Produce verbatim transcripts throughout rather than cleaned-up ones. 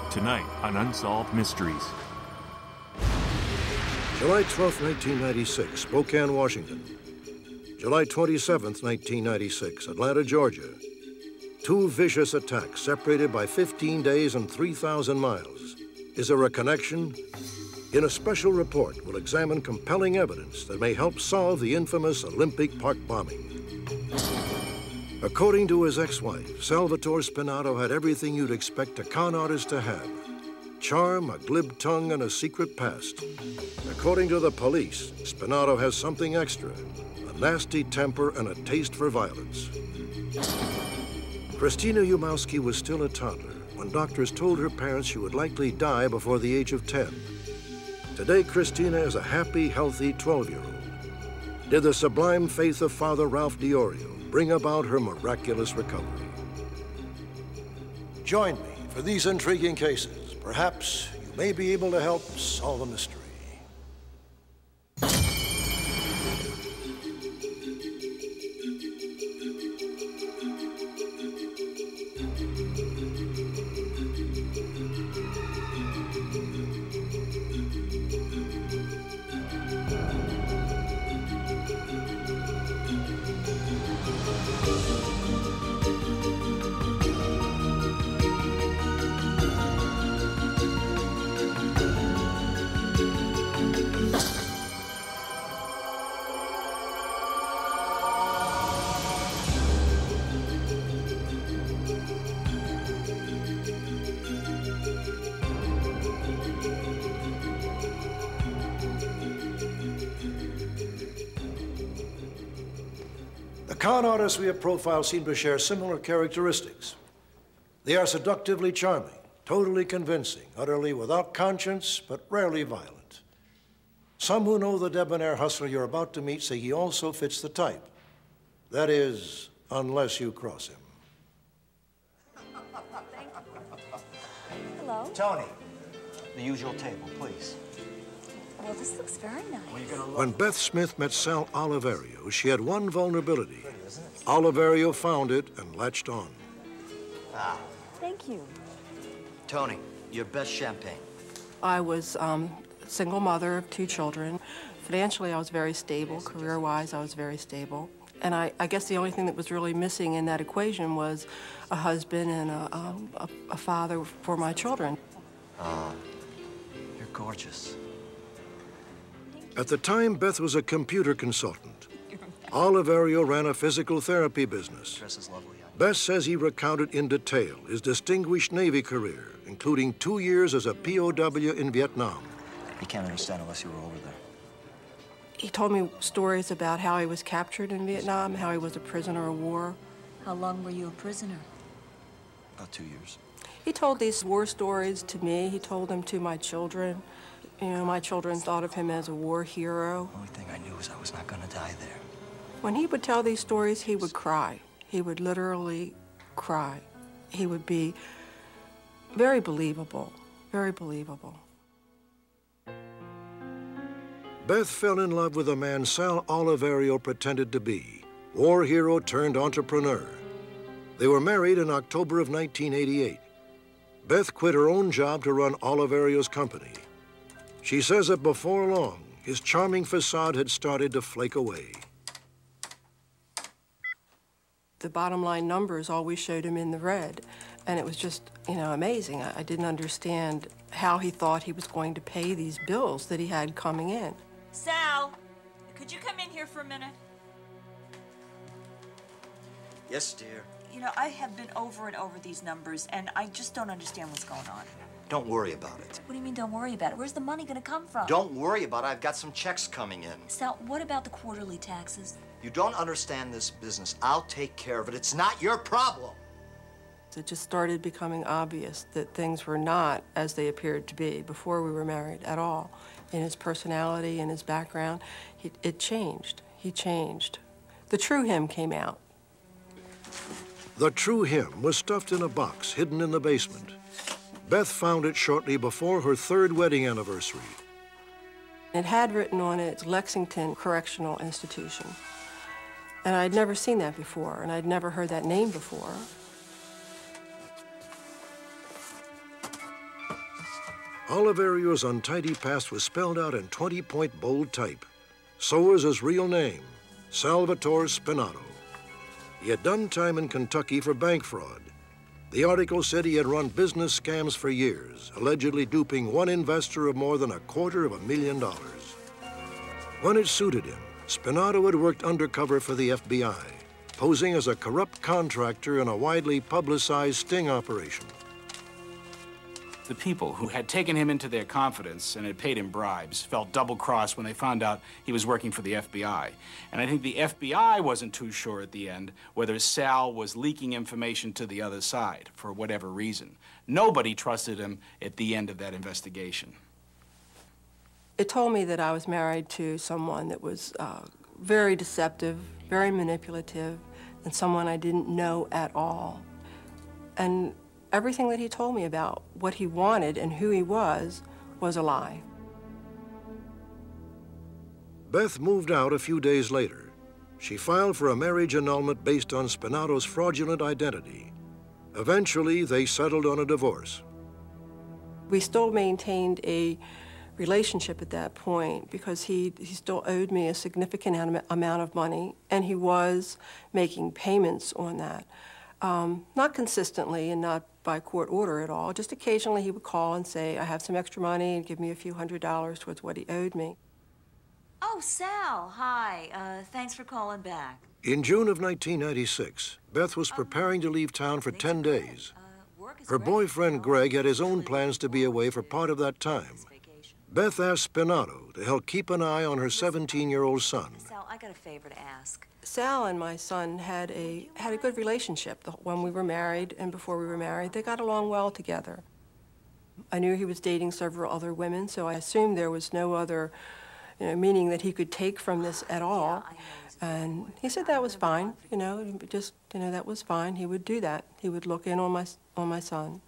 Tonight on Unsolved Mysteries. July twelfth, nineteen ninety-six, Spokane, Washington. July twenty-seventh, nineteen ninety-six, Atlanta, Georgia. Two vicious attacks separated by fifteen days and three thousand miles. Is there a connection? In a special report, we'll examine compelling evidence that may help solve the infamous Olympic Park bombing. According to his ex-wife, Salvatore Spinato had everything you'd expect a con artist to have. Charm, a glib tongue, and a secret past. According to the police, Spinato has something extra, a nasty temper and a taste for violence. Christina Umowski was still a toddler when doctors told her parents she would likely die before the age of ten. Today, Christina is a happy, healthy twelve-year-old. Did the sublime faith of Father Ralph Diorio bring about her miraculous recovery? Join me for these intriguing cases. Perhaps you may be able to help solve a mystery. The con artists we have profiled seem to share similar characteristics. They are seductively charming, totally convincing, utterly without conscience, but rarely violent. Some who know the debonair hustler you're about to meet say he also fits the type. That is, unless you cross him. Hello? Tony, the usual table, please. Well, this looks very nice. Well, you're gonna When Beth Smith met Sal Oliverio, she had one vulnerability. Oliverio found it and latched on. Ah. Thank you. Tony, your best champagne. I was um, a single mother of two children. Financially, I was very stable. Career-wise, I was very stable. And I, I guess the only thing that was really missing in that equation was a husband and a, um, a, a father for my children. Ah, you're gorgeous. At the time, Beth was a computer consultant. Oliverio ran a physical therapy business. Dress is lovely. Beth says he recounted in detail his distinguished Navy career, including two years as a P O W in Vietnam. You can't understand unless you were over there. He told me stories about how he was captured in Vietnam, how he was a prisoner of war. How long were you a prisoner? About two years. He told these war stories to me. He told them to my children. You know, my children thought of him as a war hero. The only thing I knew is I was not gonna die there. When he would tell these stories, he would cry. He would literally cry. He would be very believable, very believable. Beth fell in love with the man Sal Oliverio pretended to be, war hero turned entrepreneur. They were married in October of nineteen eighty-eight. Beth quit her own job to run Oliverio's company. She says that before long, his charming facade had started to flake away. The bottom line numbers always showed him in the red, and it was just, you know, amazing. I, I didn't understand how he thought he was going to pay these bills that he had coming in. Sal, could you come in here for a minute? Yes, dear. You know, I have been over and over these numbers, and I just don't understand what's going on. Don't worry about it. What do you mean, don't worry about it? Where's the money gonna come from? Don't worry about it. I've got some checks coming in. Sal, what about the quarterly taxes? You don't understand this business. I'll take care of it. It's not your problem. It just started becoming obvious that things were not as they appeared to be before we were married at all. In his personality, in his background, he, it changed. He changed. The true him came out. The true him was stuffed in a box hidden in the basement. Beth found it shortly before her third wedding anniversary. It had written on it Lexington Correctional Institution. And I'd never seen that before, and I'd never heard that name before. Oliverio's untidy past was spelled out in twenty-point bold type. So was his real name, Salvatore Spinato. He had done time in Kentucky for bank fraud. The article said he had run business scams for years, allegedly duping one investor of more than a quarter of a million dollars. When it suited him, Spinato had worked undercover for the F B I, posing as a corrupt contractor in a widely publicized sting operation. The people who had taken him into their confidence and had paid him bribes felt double-crossed when they found out he was working for the F B I. And I think the F B I wasn't too sure at the end whether Sal was leaking information to the other side for whatever reason. Nobody trusted him at the end of that investigation. It told me that I was married to someone that was uh, very deceptive, very manipulative, and someone I didn't know at all. And everything that he told me about what he wanted and who he was was a lie. Beth moved out a few days later. She filed for a marriage annulment based on Spinato's fraudulent identity. Eventually, they settled on a divorce. We still maintained a relationship at that point because he, he still owed me a significant amount of money, and he was making payments on that. Um, not consistently and not by court order at all. Just occasionally he would call and say, I have some extra money, and give me a few hundred dollars towards what he owed me. Oh, Sal, hi. Uh, thanks for calling back. In June of nineteen ninety-six, Beth was preparing to leave town for ten days. Her boyfriend, Greg, had his own plans to be away for part of that time. Beth asked Spinato to help keep an eye on her seventeen-year-old son. Sal, I got a favor to ask. Sal and my son had a, had a good relationship when we were married and before we were married. They got along well together. I knew he was dating several other women, so I assumed there was no other, you know, meaning that he could take from this at all. And he said that was fine, you know, just, you know, that was fine. He would do that. He would look in on my, on my son.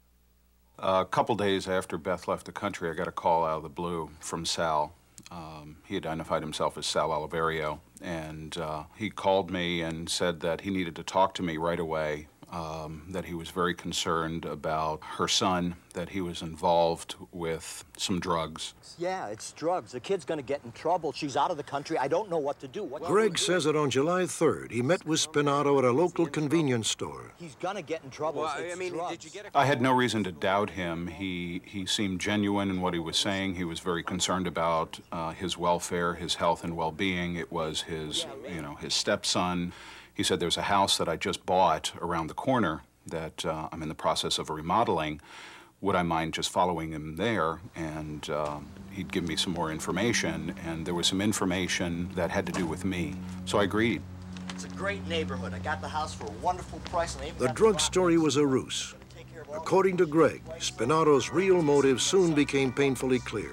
Uh, a couple days after Beth left the country, I got a call out of the blue from Sal. Um, he identified himself as Sal Oliverio, and uh, he called me and said that he needed to talk to me right away, um, that he was very concerned about her son, that he was involved with some drugs. Yeah, it's drugs. The kid's gonna get in trouble. She's out of the country. I don't know what to do. What Greg says that on July third, he met with Spinato at a local convenience store. He's gonna get in trouble. Well, it's I mean, drugs. did you get a... I had no reason to doubt him. He, he seemed genuine in what he was saying. He was very concerned about uh, his welfare, his health and well-being. It was his, you know, his stepson. He said, there's a house that I just bought around the corner that uh, I'm in the process of remodeling. Would I mind just following him there? And uh, he'd give me some more information, and there was some information that had to do with me. So I agreed. It's a great neighborhood. I got the house for a wonderful price. And The drug story was a ruse. According to Greg, Spinato's real motive soon became painfully clear.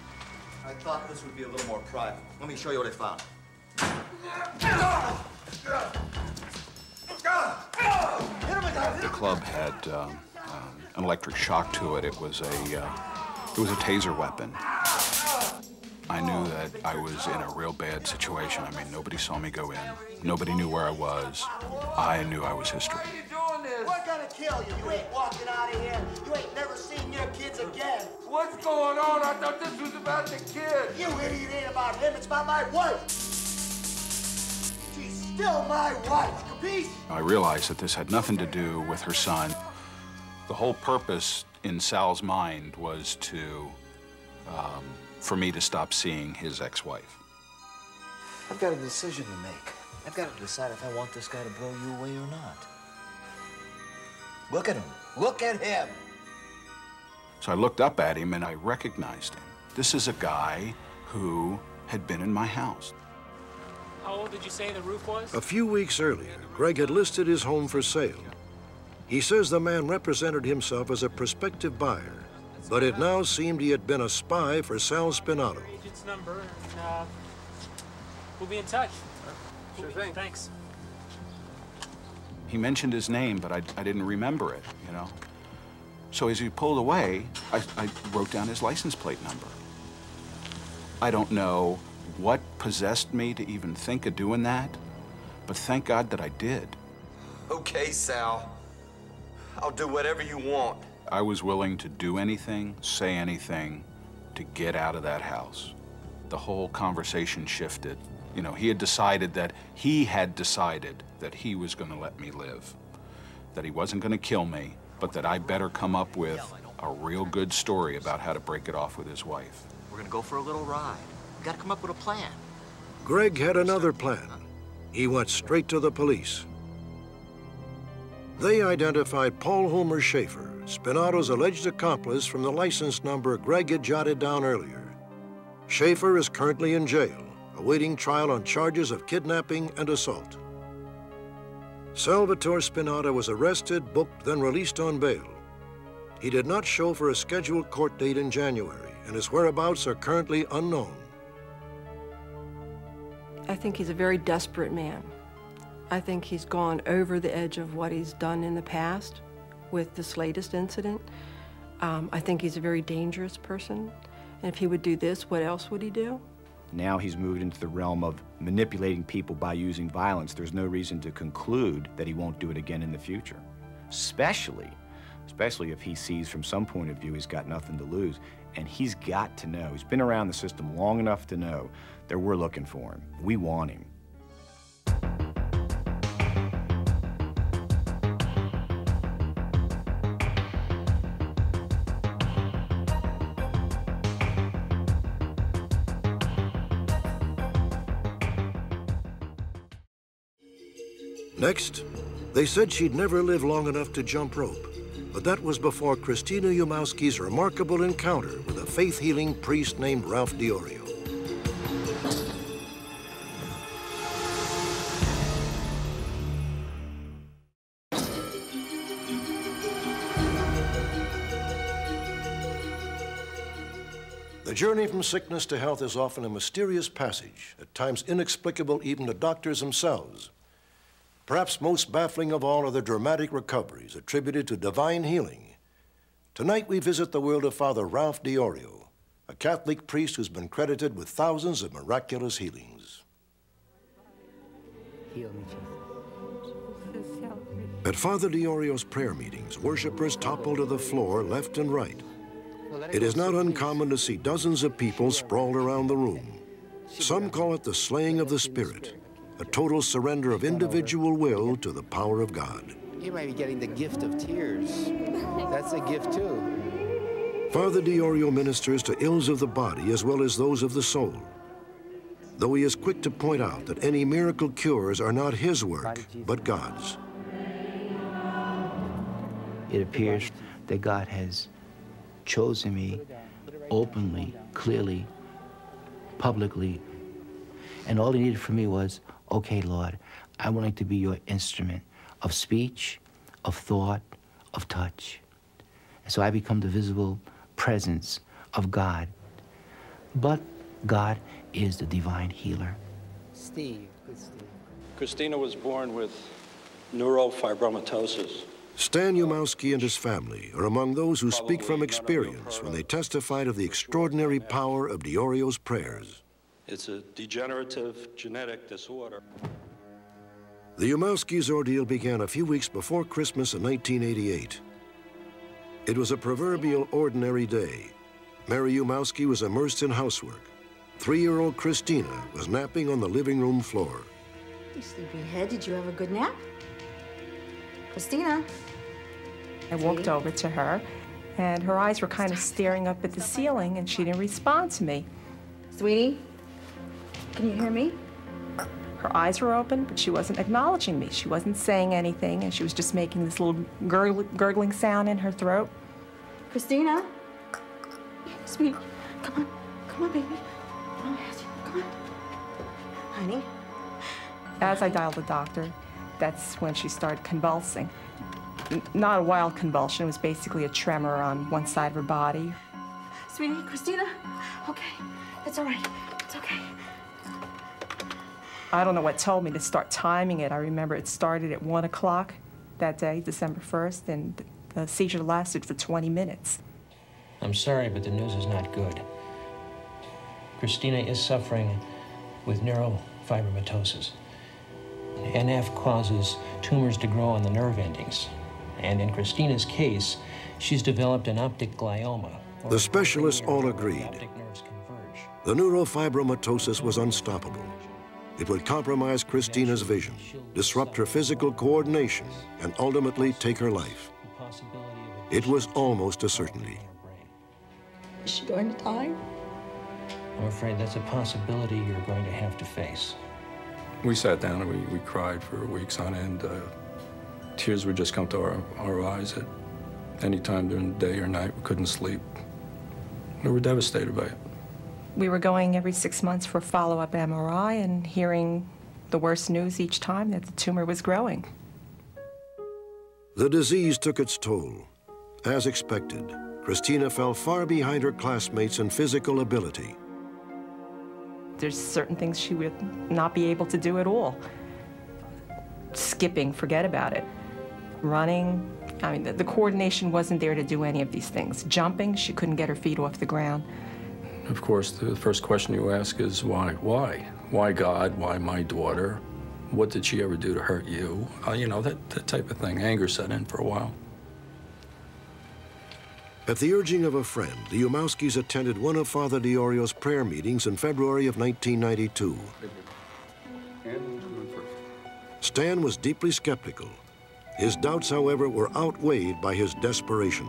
I thought this would be a little more private. Let me show you what I found. The club had um, um, an electric shock to it. It was a, uh, it was a taser weapon. I knew that I was in a real bad situation. I mean, nobody saw me go in. Nobody knew where I was. I knew I was history. We're gonna kill you. You ain't walking out of here. You ain't never seen your kids again. What's going on? I thought this was about the kid. You idiot, ain't about him. It's about my wife. She's still my wife. Capiche? I realized that this had nothing to do with her son. The whole purpose in Sal's mind was to, um, for me to stop seeing his ex-wife. I've got a decision to make. I've got to decide if I want this guy to blow you away or not. Look at him. Look at him. So I looked up at him and I recognized him. This is a guy who had been in my house. How old did you say the roof was? A few weeks earlier, Greg had listed his home for sale. He says the man represented himself as a prospective buyer, but it now seemed he had been a spy for Sal Spinato. Agent's number, and uh, we'll be in touch. Sure thing. Thanks. He mentioned his name, but I, I didn't remember it, you know? So as he pulled away, I, I wrote down his license plate number. I don't know what possessed me to even think of doing that, but thank God that I did. Okay, Sal. I'll do whatever you want. I was willing to do anything, say anything, to get out of that house. The whole conversation shifted. You know, he had decided that, he had decided that he was going to let me live, that he wasn't going to kill me, but that I better come up with a real good story about how to break it off with his wife. We're gonna go for a little ride. We gotta come up with a plan. Greg had another plan. He went straight to the police. They identified Paul Homer Schaefer, Spinato's alleged accomplice, from the license number Greg had jotted down earlier. Schaefer is currently in jail, awaiting trial on charges of kidnapping and assault. Salvatore Spinato was arrested, booked, then released on bail. He did not show for a scheduled court date in January, and his whereabouts are currently unknown. I think he's a very desperate man. I think he's gone over the edge of what he's done in the past with this latest incident. Um, I think he's a very dangerous person. And if he would do this, what else would he do? Now he's moved into the realm of manipulating people by using violence. There's no reason to conclude that he won't do it again in the future. Especially, especially if he sees from some point of view he's got nothing to lose. And he's got to know, he's been around the system long enough to know that we're looking for him. We want him. Next, they said she'd never live long enough to jump rope, but that was before Christina Umowski's remarkable encounter with a faith-healing priest named Ralph DiOrio. The journey from sickness to health is often a mysterious passage, at times inexplicable even to doctors themselves. Perhaps most baffling of all are the dramatic recoveries attributed to divine healing. Tonight we visit the world of Father Ralph DiOrio, a Catholic priest who's been credited with thousands of miraculous healings. Heal me, Jesus. At Father DiOrio's prayer meetings, worshipers topple to the floor left and right. It is not uncommon to see dozens of people sprawled around the room. Some call it the slaying of the Spirit, a total surrender of individual will to the power of God. You might be getting the gift of tears. That's a gift too. Father DiOrio ministers to ills of the body as well as those of the soul, though he is quick to point out that any miracle cures are not his work, but God's. It appears that God has chosen me openly, clearly, publicly, and all he needed from me was, okay, Lord, I'm willing to be your instrument of speech, of thought, of touch. And so I become the visible presence of God. But God is the divine healer. Steve, good Steve. Christina was born with neurofibromatosis. Stan Umowski and his family are among those who speak from experience when they testified of the extraordinary power of DiOrio's prayers. It's a degenerative genetic disorder. The Umowski's ordeal began a few weeks before Christmas in nineteen eighty-eight. It was a proverbial ordinary day. Mary Umowski was immersed in housework. Three-year-old Christina was napping on the living room floor. You sleepyhead, did you have a good nap? Christina? I walked over to her, and her eyes were kind of staring up at the ceiling, and she didn't respond to me. Sweetie, can you hear me? Her eyes were open, but she wasn't acknowledging me. She wasn't saying anything, and she was just making this little gurgl gurgling sound in her throat. Christina? Sweetie, come on. Come on, baby. Come on, come on. Honey? As I dialed the doctor, that's when she started convulsing. N not a wild convulsion, it was basically a tremor on one side of her body. Sweetie, Christina? Okay, it's all right, it's okay. I don't know what told me to start timing it. I remember it started at one o'clock that day, December first, and the seizure lasted for twenty minutes. I'm sorry, but the news is not good. Christina is suffering with neurofibromatosis. N F causes tumors to grow on the nerve endings, And in Christina's case, she's developed an optic glioma. The specialists all agreed. The neurofibromatosis was unstoppable. It would compromise Christina's vision, disrupt her physical coordination, and ultimately take her life. It was almost a certainty. Is she going to die? I'm afraid that's a possibility you're going to have to face. We sat down and we, we cried for weeks on end. Uh, tears would just come to our, our eyes at any time during the day or night. We couldn't sleep. We were devastated by it. We were going every six months for a follow-up M R I and hearing the worst news each time that the tumor was growing. The disease took its toll. As expected, Christina fell far behind her classmates in physical ability. There's certain things she would not be able to do at all. Skipping, forget about it. Running, I mean, the, the coordination wasn't there to do any of these things. Jumping, she couldn't get her feet off the ground. Of course, the first question you ask is why? Why? Why God? Why my daughter? What did she ever do to hurt you? Uh, you know, that, that type of thing. Anger set in for a while. At the urging of a friend, the Umowskis attended one of Father Diorio's prayer meetings in February of nineteen ninety-two. Stan was deeply skeptical. His doubts, however, were outweighed by his desperation.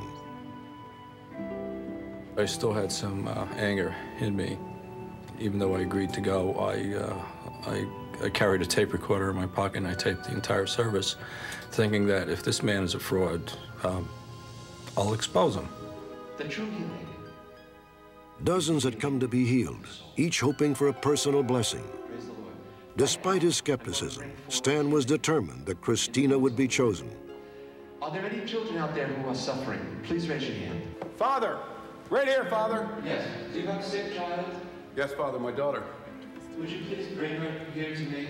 I still had some uh, anger in me. Even though I agreed to go, I, uh, I, I carried a tape recorder in my pocket and I taped the entire service, thinking that if this man is a fraud, um, I'll expose him. The true healing. Dozens had come to be healed, each hoping for a personal blessing. Despite his skepticism, Stan was determined that Christina would be chosen. Are there any children out there who are suffering? Please raise your hand. Father! Right here, Father! Yes. Do you have a sick child? Yes, Father, my daughter. Would you please bring her here to me?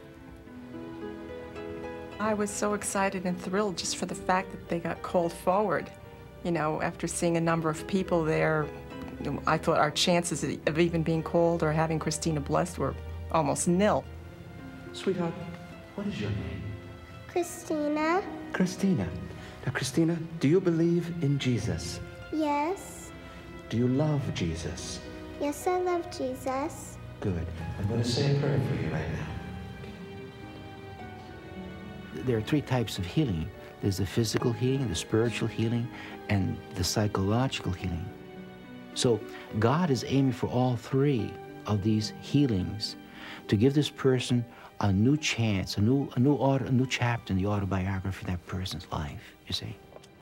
I was so excited and thrilled just for the fact that they got called forward. You know, after seeing a number of people there, I thought our chances of even being called or having Christina blessed were almost nil. Sweetheart, what is your name? Christina. Christina. Now, Christina, do you believe in Jesus? Yes. Do you love Jesus? Yes, I love Jesus. Good. I'm going to say a prayer for you right now. There are three types of healing. There's the physical healing, the spiritual healing, and the psychological healing. So God is aiming for all three of these healings to give this person a new chance, a new, a new, auto, a new chapter in the autobiography of that person's life, you see.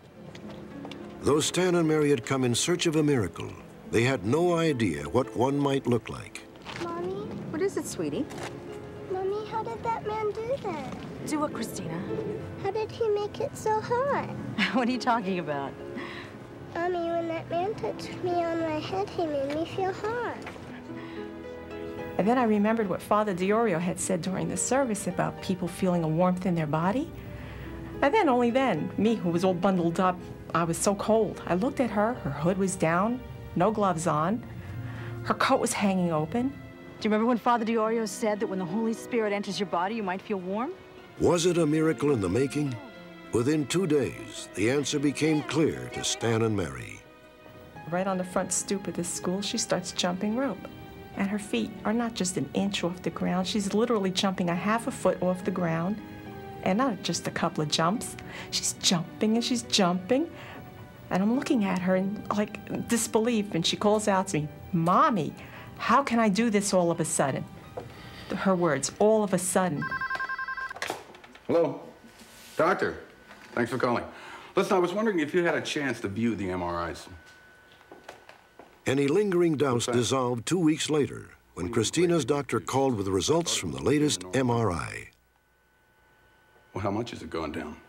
Though Stan and Mary had come in search of a miracle, they had no idea what one might look like. Mommy? What is it, sweetie? Mommy, how did that man do that? Do what, Christina? How did he make it so hot? What are you talking about? Mommy, when that man touched me on my head, he made me feel hot. And then I remembered what Father Diorio had said during the service about people feeling a warmth in their body. And then, only then, me, who was all bundled up, I was so cold. I looked at her, her hood was down, no gloves on, her coat was hanging open. Do you remember when Father Diorio said that when the Holy Spirit enters your body, you might feel warm? Was it a miracle in the making? Within two days, the answer became clear to Stan and Mary. Right on the front stoop of this school, she starts jumping rope. And her feet are not just an inch off the ground. She's literally jumping a half a foot off the ground. And not just a couple of jumps. She's jumping and she's jumping. And I'm looking at her in, like, disbelief. And she calls out to me, "Mommy, how can I do this all of a sudden?" Her words, all of a sudden. Hello, doctor. Thanks for calling. Listen, I was wondering if you had a chance to view the M R Is. Any lingering doubts dissolved two weeks later when Christina's doctor called with the results from the latest M R I. Well, how much is it going down?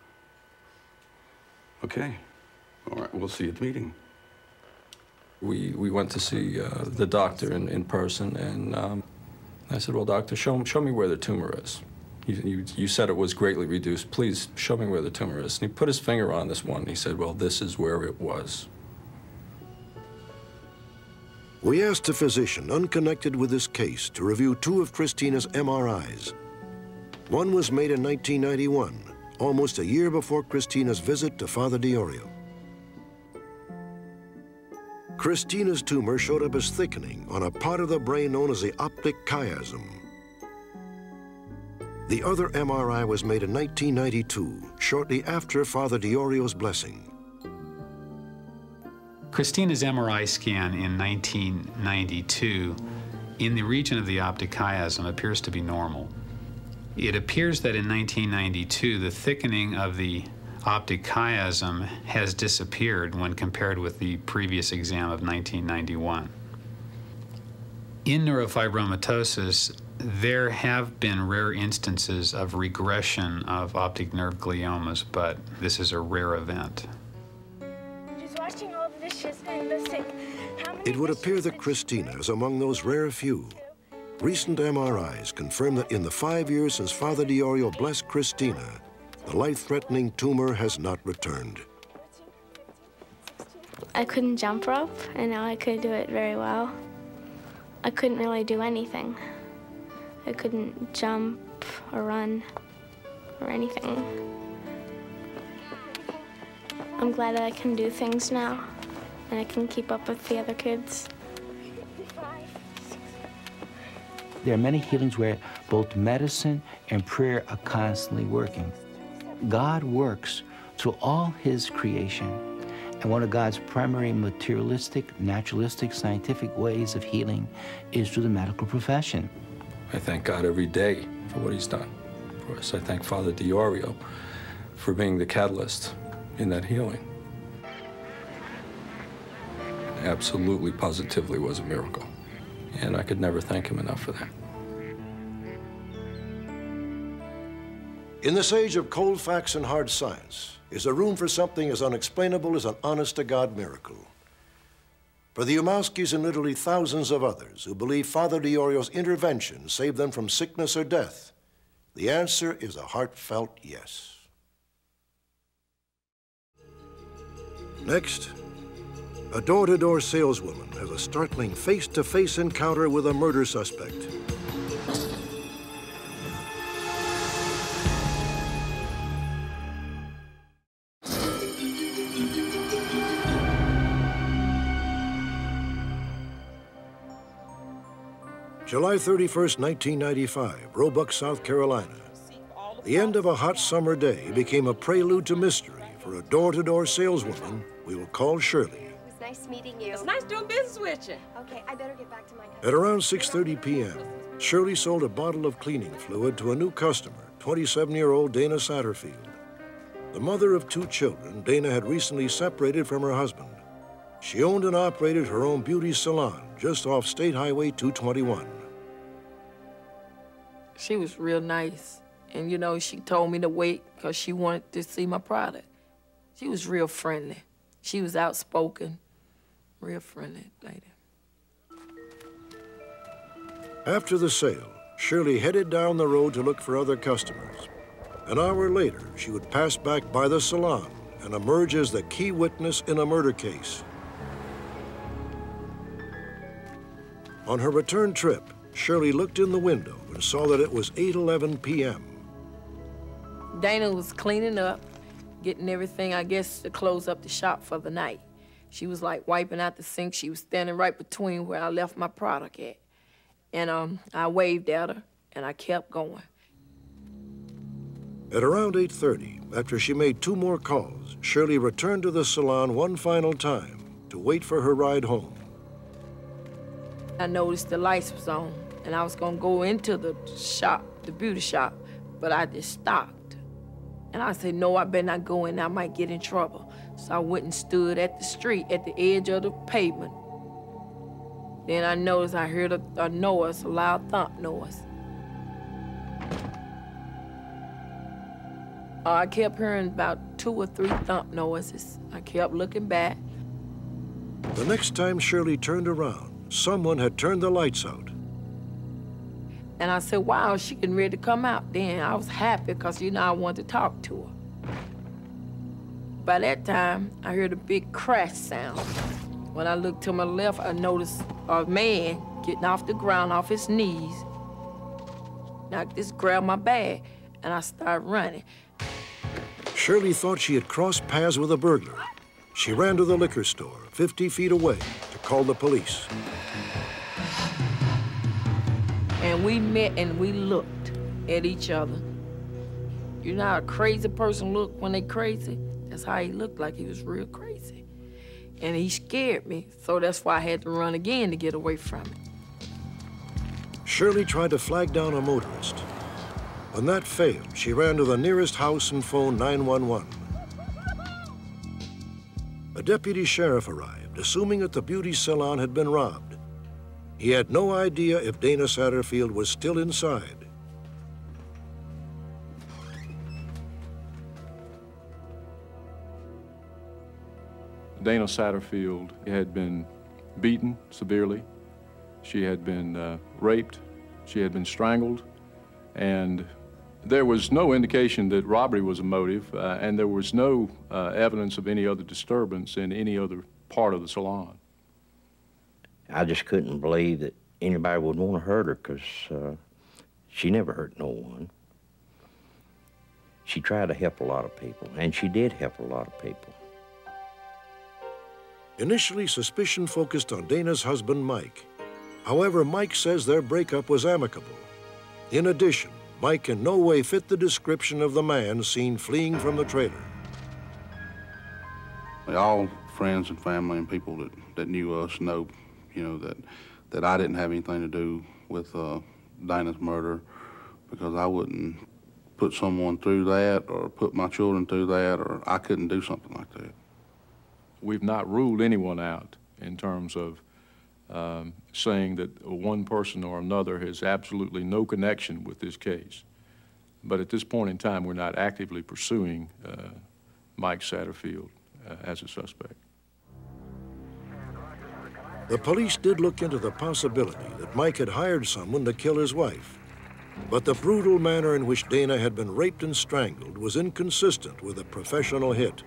Okay. All right, we'll see you at the meeting. We, we went to see uh, the doctor in, in person, and um, I said, well, doctor, show, show me where the tumor is. You, you, you said it was greatly reduced. Please show me where the tumor is. And he put his finger on this one. He said, well, this is where it was. We asked a physician unconnected with this case to review two of Christina's M R Is. One was made in nineteen ninety-one, almost a year before Christina's visit to Father Diorio. Christina's tumor showed up as thickening on a part of the brain known as the optic chiasm. The other M R I was made in nineteen ninety-two, shortly after Father Diorio's blessing. Christina's M R I scan in nineteen ninety-two in the region of the optic chiasm appears to be normal. It appears that in nineteen ninety-two, the thickening of the optic chiasm has disappeared when compared with the previous exam of nineteen ninety-one. In neurofibromatosis, there have been rare instances of regression of optic nerve gliomas, but this is a rare event. Just washing all the dishes and the sink. How many It would appear that Christina is among those rare few. Recent M R Is confirm that in the five years since Father Diorio blessed Christina, the life-threatening tumor has not returned. I couldn't jump rope, and now I could do it very well. I couldn't really do anything. I couldn't jump or run or anything. I'm glad that I can do things now, and I can keep up with the other kids. There are many healings where both medicine and prayer are constantly working. God works through all his creation, and one of God's primary materialistic, naturalistic, scientific ways of healing is through the medical profession. I thank God every day for what he's done for us. I thank Father Diorio for being the catalyst in that healing. It absolutely, positively was a miracle, and I could never thank him enough for that. In this age of cold facts and hard science, is there room for something as unexplainable as an honest-to-God miracle? For the Umowskis and literally thousands of others who believe Father Diorio's intervention saved them from sickness or death, the answer is a heartfelt yes. Next, a door-to-door saleswoman has a startling face-to-face encounter with a murder suspect. July thirty-first, nineteen ninety-five, Roebuck, South Carolina. The end of a hot summer day became a prelude to mystery for a door-to-door saleswoman we will call Shirley. It was nice meeting you. It's nice doing business with you. Okay, I better get back to my customer. At around six thirty p m, Shirley sold a bottle of cleaning fluid to a new customer, twenty-seven-year-old Dana Satterfield. The mother of two children, Dana had recently separated from her husband. She owned and operated her own beauty salon just off State Highway two twenty-one. She was real nice. And, you know, she told me to wait because she wanted to see my product. She was real friendly. She was outspoken, real friendly lady. After the sale, Shirley headed down the road to look for other customers. An hour later, she would pass back by the salon and emerge as the key witness in a murder case. On her return trip, Shirley looked in the window and saw that it was eight eleven p m Dana was cleaning up, getting everything, I guess, to close up the shop for the night. She was like wiping out the sink. She was standing right between where I left my product at. And um, I waved at her, and I kept going. At around eight thirty, after she made two more calls, Shirley returned to the salon one final time to wait for her ride home. I noticed the lights was on, and I was gonna go into the shop, the beauty shop, but I just stopped. And I said, no, I better not go in, I might get in trouble. So I went and stood at the street, at the edge of the pavement. Then I noticed, I heard a, a noise, a loud thump noise. Uh, I kept hearing about two or three thump noises. I kept looking back. The next time Shirley turned around, someone had turned the lights out. And I said, wow, she getting ready to come out. Then I was happy because, you know, I wanted to talk to her. By that time, I heard a big crash sound. When I looked to my left, I noticed a man getting off the ground, off his knees. And I just grabbed my bag, and I started running. Shirley thought she had crossed paths with a burglar. She ran to the liquor store, fifty feet away, to call the police. And we met and we looked at each other. You know how a crazy person look when they crazy? That's how he looked, like he was real crazy. And he scared me, so that's why I had to run again to get away from it. Shirley tried to flag down a motorist. When that failed, she ran to the nearest house and phoned nine one one. A deputy sheriff arrived, assuming that the beauty salon had been robbed. He had no idea if Dana Satterfield was still inside. Dana Satterfield had been beaten severely. She had been uh, raped. She had been strangled. And there was no indication that robbery was a motive, uh, and there was no uh, evidence of any other disturbance in any other part of the salon. I just couldn't believe that anybody would want to hurt her, because uh, she never hurt no one. She tried to help a lot of people, and she did help a lot of people. Initially, suspicion focused on Dana's husband, Mike. However, Mike says their breakup was amicable. In addition, Mike in no way fit the description of the man seen fleeing from the trailer. All friends and family and people that, that knew us know, you know, that, that I didn't have anything to do with uh, Dana's murder, because I wouldn't put someone through that or put my children through that, or I couldn't do something like that. We've not ruled anyone out in terms of um, saying that one person or another has absolutely no connection with this case. But at this point in time, we're not actively pursuing uh, Mike Satterfield uh, as a suspect. The police did look into the possibility that Mike had hired someone to kill his wife. But the brutal manner in which Dana had been raped and strangled was inconsistent with a professional hit.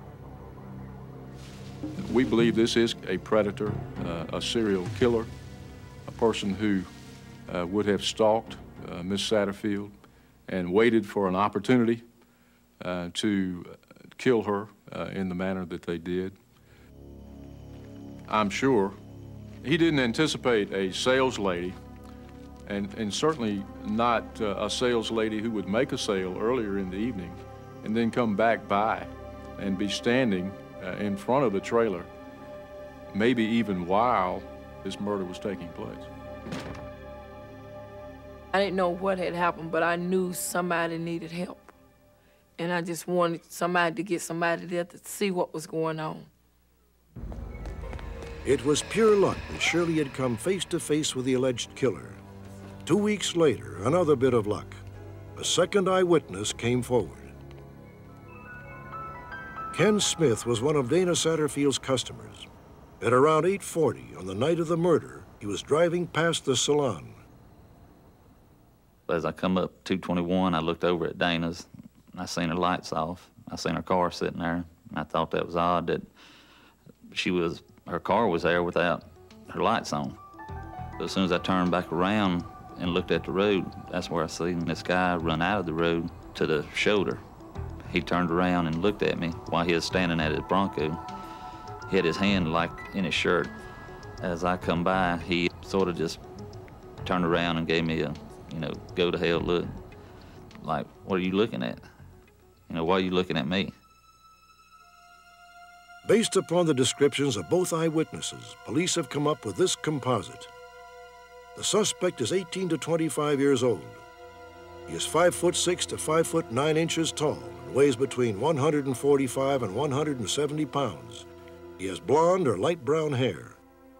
We believe this is a predator, uh, a serial killer, a person who uh, would have stalked uh, Miss Satterfield and waited for an opportunity uh, to kill her uh, in the manner that they did. I'm sure he didn't anticipate a sales lady, and, and certainly not uh, a sales lady who would make a sale earlier in the evening and then come back by and be standing uh, in front of the trailer, maybe even while this murder was taking place. I didn't know what had happened, but I knew somebody needed help. And I just wanted somebody to get somebody there to see what was going on. It was pure luck that Shirley had come face to face with the alleged killer. Two weeks later, another bit of luck. A second eyewitness came forward. Ken Smith was one of Dana Satterfield's customers. At around eight forty on the night of the murder, he was driving past the salon. As I come up two twenty-one, I looked over at Dana's, and I seen her lights off. I seen her car sitting there, and I thought that was odd that she was, her car was there without her lights on. So as soon as I turned back around and looked at the road, that's where I seen this guy run out of the road to the shoulder. He turned around and looked at me while he was standing at his Bronco. He had his hand like in his shirt. As I come by, he sort of just turned around and gave me a, you know, go to hell look. Like, what are you looking at? You know, why are you looking at me? Based upon the descriptions of both eyewitnesses, police have come up with this composite. The suspect is eighteen to twenty-five years old. He is five foot six to five foot nine inches tall and weighs between one hundred forty-five and one hundred seventy pounds. He has blonde or light brown hair.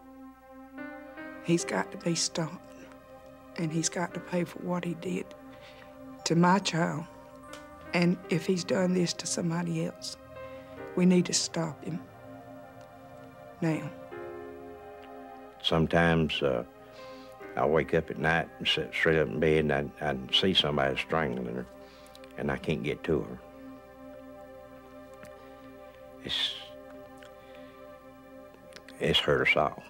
He's got to be stopped, and he's got to pay for what he did to my child. And if he's done this to somebody else, we need to stop him now. Sometimes uh, I wake up at night and sit straight up in bed, and I, I see somebody strangling her, and I can't get to her. It's, it's hurt us all.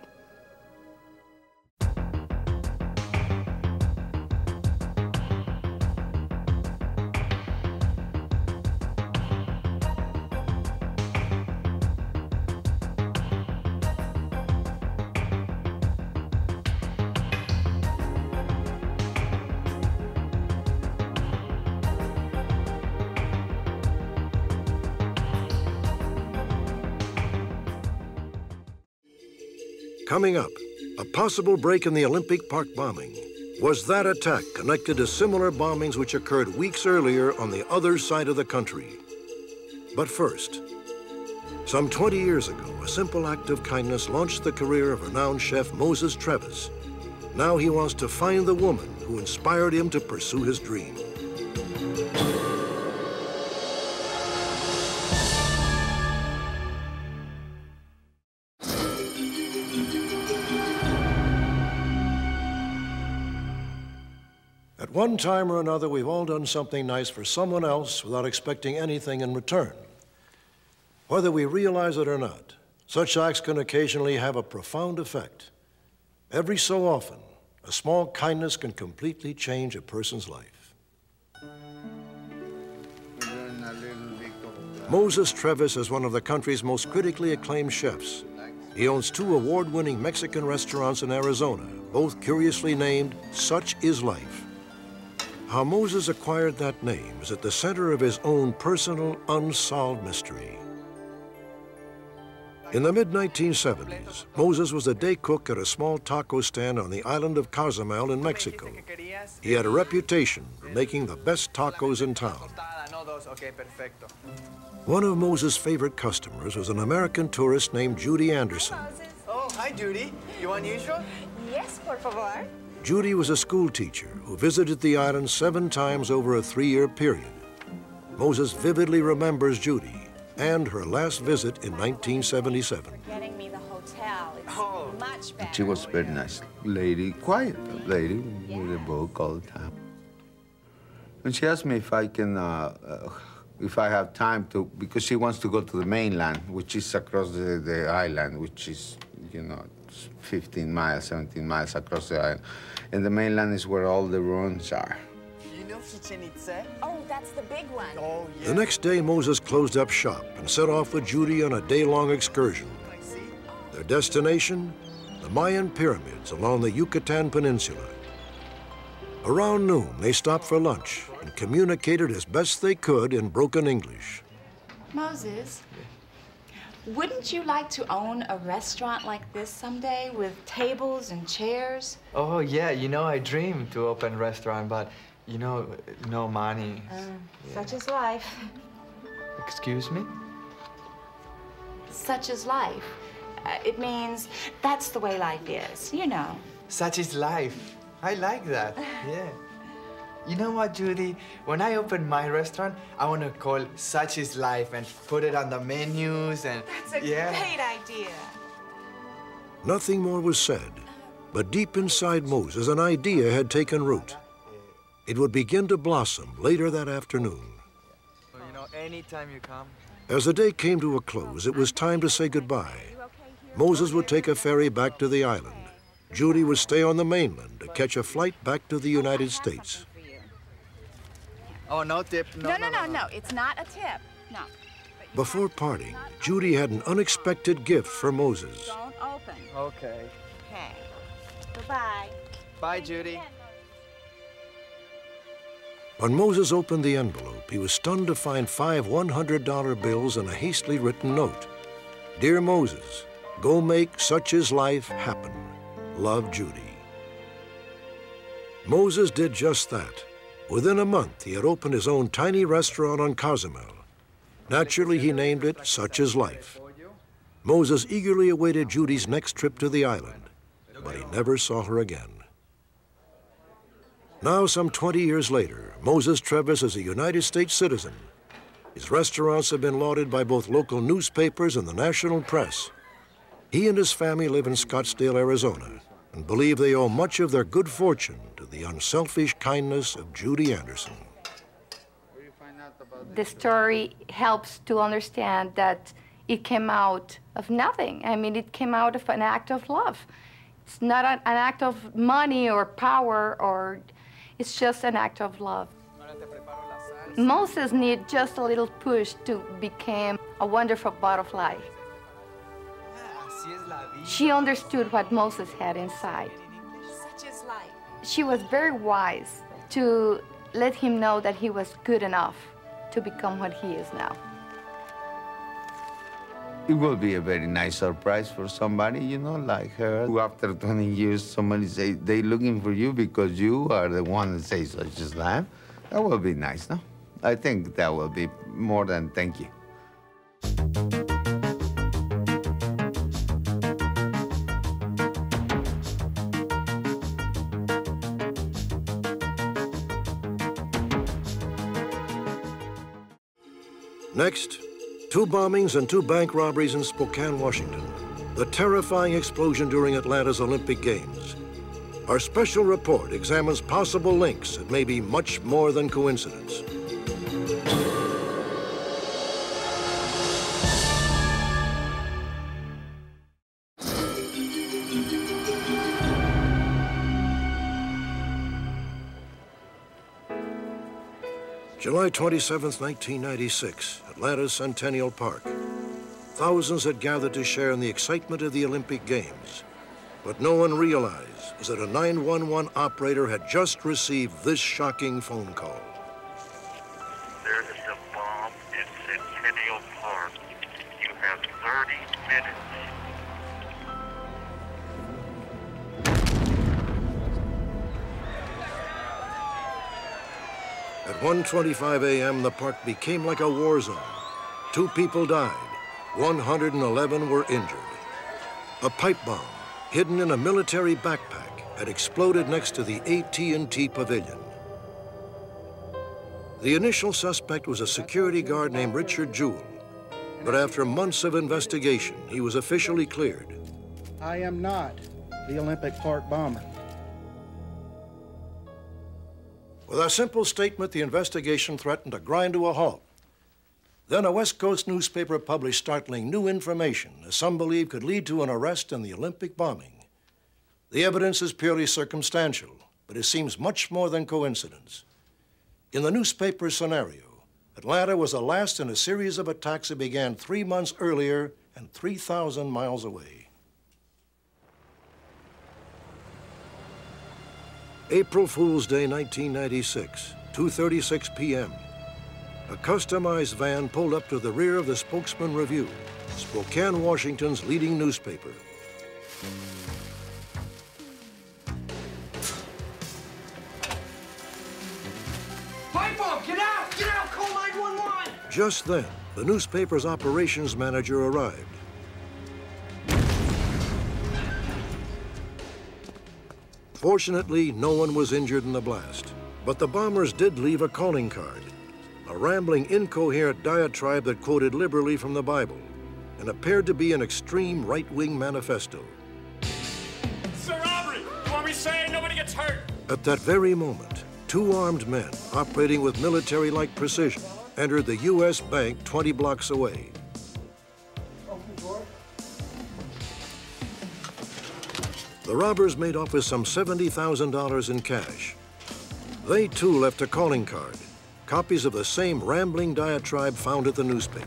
Coming up, a possible break in the Olympic Park bombing. Was that attack connected to similar bombings which occurred weeks earlier on the other side of the country? But first, some twenty years ago, a simple act of kindness launched the career of renowned chef Moses Trevis. Now he wants to find the woman who inspired him to pursue his dream. At one time or another, we've all done something nice for someone else without expecting anything in return. Whether we realize it or not, such acts can occasionally have a profound effect. Every so often, a small kindness can completely change a person's life. Moses Trevis is one of the country's most critically acclaimed chefs. He owns two award-winning Mexican restaurants in Arizona, both curiously named Such Is Life. How Moses acquired that name is at the center of his own personal, unsolved mystery. In the mid nineteen seventies, Moses was a day cook at a small taco stand on the island of Cozumel in Mexico. He had a reputation for making the best tacos in town. One of Moses' favorite customers was an American tourist named Judy Anderson. Oh, hi, Judy. You unusual? Yes, por favor. Judy was a school teacher who visited the island seven times over a three-year period. Moses vividly remembers Judy and her last visit in nineteen seventy-seven. Getting me the hotel. It's Oh. much better. She was a very nice lady, quiet lady with a book all the time. And she asked me if I can, uh, uh, if I have time to, because she wants to go to the mainland, which is across the, the island, which is, you know, fifteen miles, seventeen miles across the island. And the mainland is where all the ruins are. You know Chichen Itza? Oh, that's the big one. Oh, yeah. The next day, Moses closed up shop and set off with Judy on a day-long excursion. Their destination, the Mayan pyramids along the Yucatan Peninsula. Around noon, they stopped for lunch and communicated as best they could in broken English. Moses, wouldn't you like to own a restaurant like this someday with tables and chairs? Oh, yeah. You know, I dream to open a restaurant, but, you know, no money. Uh, Such is life. Excuse me? Such is life. Uh, it means that's the way life is, you know. Such is life. I like that. Yeah. You know what, Judy? When I open my restaurant, I want to call Such is Life and put it on the menus and... That's a yeah. great idea. Nothing more was said, but deep inside Moses, an idea had taken root. It would begin to blossom later that afternoon. You know, anytime you come. As the day came to a close, it was time to say goodbye. Moses would take a ferry back to the island. Judy would stay on the mainland to catch a flight back to the United States. Oh, no tip. No, No, no, no, no. It's not a tip. No. Before parting, Judy had an unexpected gift for Moses. Don't open. Okay. Okay. Goodbye. Bye, Judy. When Moses opened the envelope, he was stunned to find five one hundred dollar bills and a hastily written note. Dear Moses, go make Such is Life happen. Love, Judy. Moses did just that. Within a month, he had opened his own tiny restaurant on Cozumel. Naturally, he named it Such is Life. Moses eagerly awaited Judy's next trip to the island, but he never saw her again. Now, some twenty years later, Moses Trevis is a United States citizen. His restaurants have been lauded by both local newspapers and the national press. He and his family live in Scottsdale, Arizona, and believe they owe much of their good fortune to the unselfish kindness of Judy Anderson. The story helps to understand that it came out of nothing. I mean, it came out of an act of love. It's not an, an act of money or power, or it's just an act of love. Moses needed just a little push to become a wonderful butterfly. She understood what Moses had inside. Such is life. She was very wise to let him know that he was good enough to become what he is now. It will be a very nice surprise for somebody, you know, like her. Who after twenty years, somebody say they looking for you because you are the one that says such a life. That will be nice, no? I think that will be more than thank you. Next, two bombings and two bank robberies in Spokane, Washington. The terrifying explosion during Atlanta's Olympic Games. Our special report examines possible links that may be much more than coincidence. July twenty-seventh, nineteen ninety-six, Atlanta's Centennial Park. Thousands had gathered to share in the excitement of the Olympic Games. What no one realized is that a nine one one operator had just received this shocking phone call. There is a bomb in Centennial Park. You have thirty minutes. At one twenty-five a m, the park became like a war zone. Two people died. one hundred eleven were injured. A pipe bomb, hidden in a military backpack, had exploded next to the A T and T Pavilion. The initial suspect was a security guard named Richard Jewell, but after months of investigation, he was officially cleared. I am not the Olympic Park bomber. With a simple statement, the investigation threatened to grind to a halt. Then a West Coast newspaper published startling new information that some believe could lead to an arrest in the Olympic bombing. The evidence is purely circumstantial, but it seems much more than coincidence. In the newspaper's scenario, Atlanta was the last in a series of attacks that began three months earlier and three thousand miles away. April Fool's Day, nineteen ninety-six, two thirty-six p m A customized van pulled up to the rear of the Spokesman Review, Spokane, Washington's leading newspaper. Pipe bomb! Get out! Get out! Call nine one one! Just then, the newspaper's operations manager arrived. Fortunately, no one was injured in the blast, but the bombers did leave a calling card, a rambling, incoherent diatribe that quoted liberally from the Bible and appeared to be an extreme right-wing manifesto. It's a robbery! You want me to say nobody gets hurt? At that very moment, two armed men operating with military-like precision entered the U S Bank twenty blocks away. The robbers made off with some seventy thousand dollars in cash. They, too, left a calling card, copies of the same rambling diatribe found at the newspaper.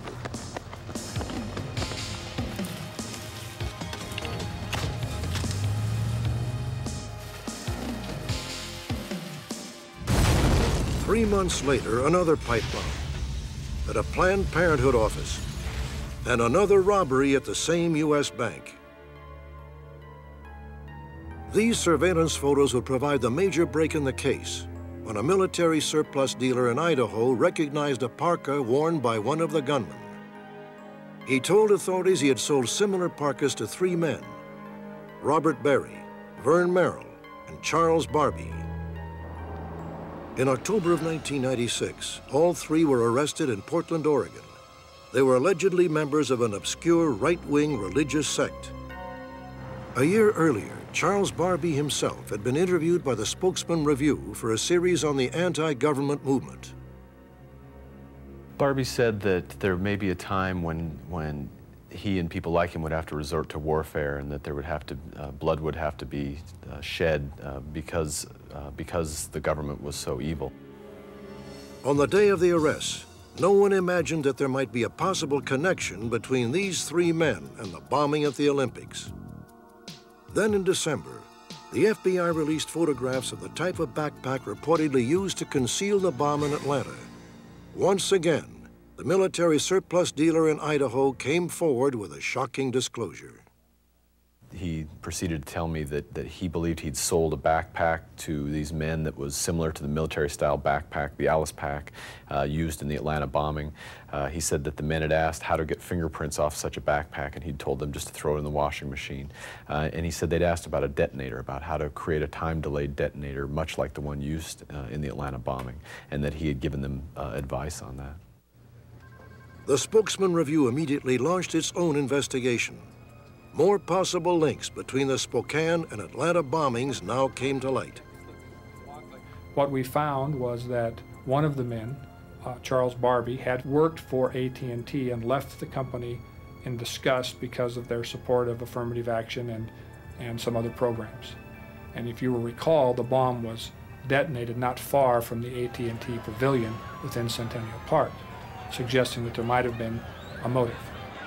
Three months later, another pipe bomb at a Planned Parenthood office and another robbery at the same U S bank. These surveillance photos would provide the major break in the case when a military surplus dealer in Idaho recognized a parka worn by one of the gunmen. He told authorities he had sold similar parkas to three men, Robert Berry, Vern Merrill, and Charles Barbie. In October of nineteen ninety-six, all three were arrested in Portland, Oregon. They were allegedly members of an obscure right-wing religious sect. A year earlier, Charles Barbie himself had been interviewed by the Spokesman Review for a series on the anti-government movement. Barbie said that there may be a time when, when he and people like him would have to resort to warfare, and that there would have to, uh, blood would have to be uh, shed uh, because, uh, because the government was so evil. On the day of the arrest, no one imagined that there might be a possible connection between these three men and the bombing at the Olympics. Then in December, the F B I released photographs of the type of backpack reportedly used to conceal the bomb in Atlanta. Once again, the military surplus dealer in Idaho came forward with a shocking disclosure. He proceeded to tell me that, that he believed he'd sold a backpack to these men that was similar to the military-style backpack, the Alice pack, uh, used in the Atlanta bombing. Uh, he said that the men had asked how to get fingerprints off such a backpack, and he'd told them just to throw it in the washing machine. Uh, and he said they'd asked about a detonator, about how to create a time-delayed detonator, much like the one used uh, in the Atlanta bombing, and that he had given them uh, advice on that. The Spokesman Review immediately launched its own investigation. More possible links between the Spokane and Atlanta bombings now came to light. What we found was that one of the men, uh, Charles Barbie, had worked for A T and T and left the company in disgust because of their support of affirmative action and, and some other programs. And if you will recall, the bomb was detonated not far from the A T and T pavilion within Centennial Park, suggesting that there might have been a motive.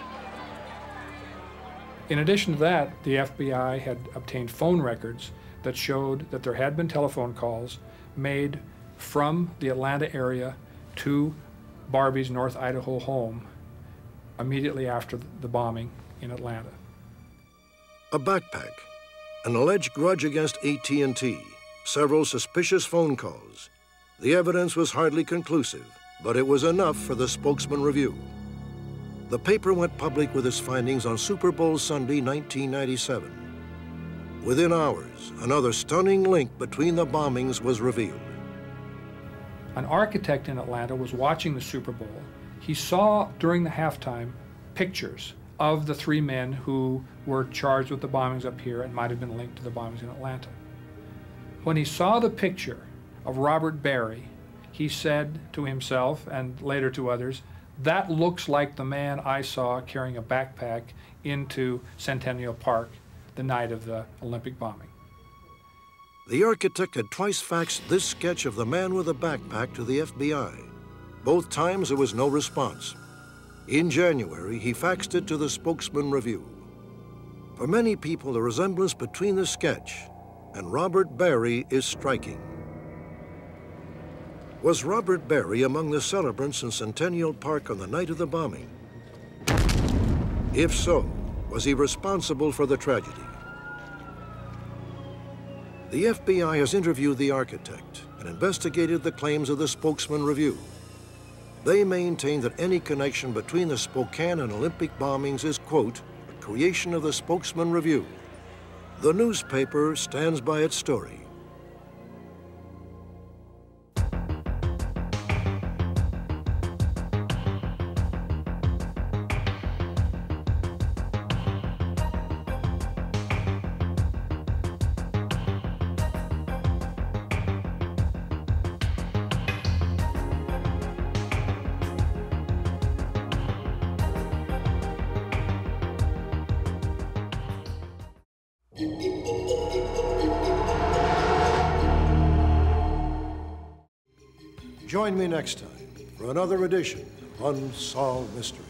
In addition to that, the F B I had obtained phone records that showed that there had been telephone calls made from the Atlanta area to Barbie's North Idaho home immediately after the bombing in Atlanta. A backpack, an alleged grudge against A T and T, several suspicious phone calls. The evidence was hardly conclusive, but it was enough for the Spokesman Review. The paper went public with its findings on Super Bowl Sunday, nineteen ninety-seven. Within hours, another stunning link between the bombings was revealed. An architect in Atlanta was watching the Super Bowl. He saw during the halftime pictures of the three men who were charged with the bombings up here and might have been linked to the bombings in Atlanta. When he saw the picture of Robert Barry, he said to himself and later to others, "That looks like the man I saw carrying a backpack into Centennial Park the night of the Olympic bombing." The architect had twice faxed this sketch of the man with a backpack to the F B I. Both times there was no response. In January, he faxed it to the Spokesman Review. For many people, the resemblance between the sketch and Robert Barry is striking. Was Robert Barry among the celebrants in Centennial Park on the night of the bombing? If so, was he responsible for the tragedy? The F B I has interviewed the architect and investigated the claims of the Spokesman Review. They maintain that any connection between the Spokane and Olympic bombings is, quote, a creation of the Spokesman Review. The newspaper stands by its story. Join me next time for another edition of Unsolved Mysteries.